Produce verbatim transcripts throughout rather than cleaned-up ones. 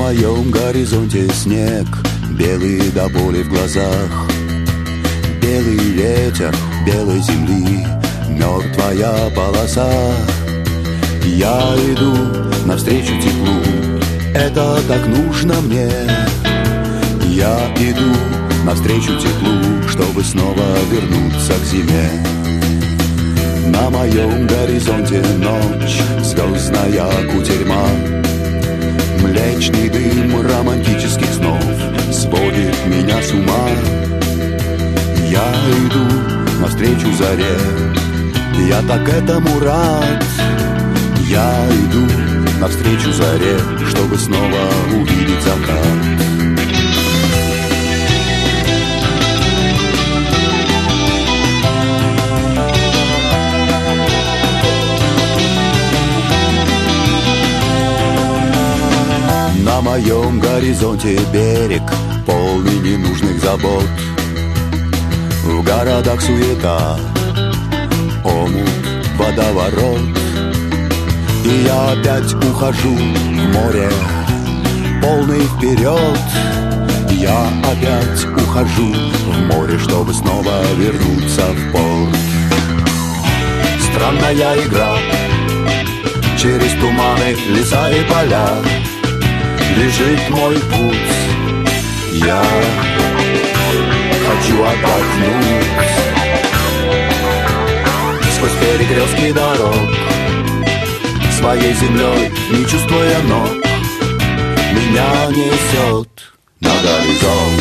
моем горизонте снег, белый до боли в глазах. Белый ветер белой земли, мертвая полоса. Я иду навстречу теплу, это так нужно мне. Я иду навстречу теплу, чтобы снова вернуться к зиме. На моем горизонте ночь, звездная кутерьма. Млечный дым романтических снов сводит меня с ума. Я иду навстречу заре, я так этому рад. Я иду навстречу заре, чтобы снова увидеть закат. На моем горизонте берег, полный ненужных забот. В городах суета, омут, водоворот. И я опять ухожу в море, полный вперед. Я опять ухожу в море, чтобы снова вернуться в порт. Странная игра, через туманы, леса и поля лежит мой путь. Я хочу отдохнуть сквозь перекрестки дорог, своей землей, не чувствуя ног, меня несет на горизонт.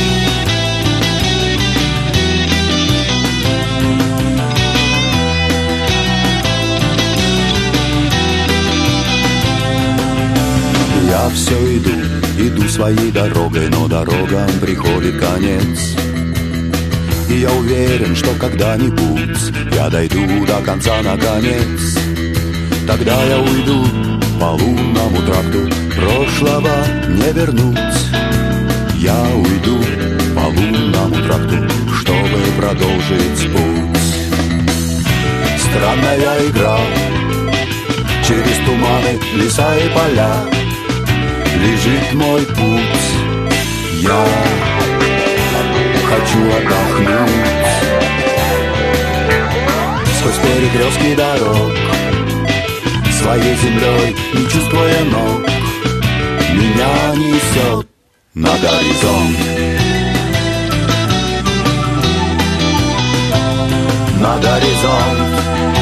Я все иду, иду своей дорогой, но дорогам приходит конец. И я уверен, что когда-нибудь я дойду до конца наконец. Тогда я уйду по лунному тракту, прошлого не вернуть. Я уйду по лунному тракту, чтобы продолжить путь. Странная игра, через туманы, леса и поля лежит мой путь. Я хочу отдохнуть сквозь перекрестки дорог, своей землей, не чувствуя ног, меня несет на горизонт. На горизонт.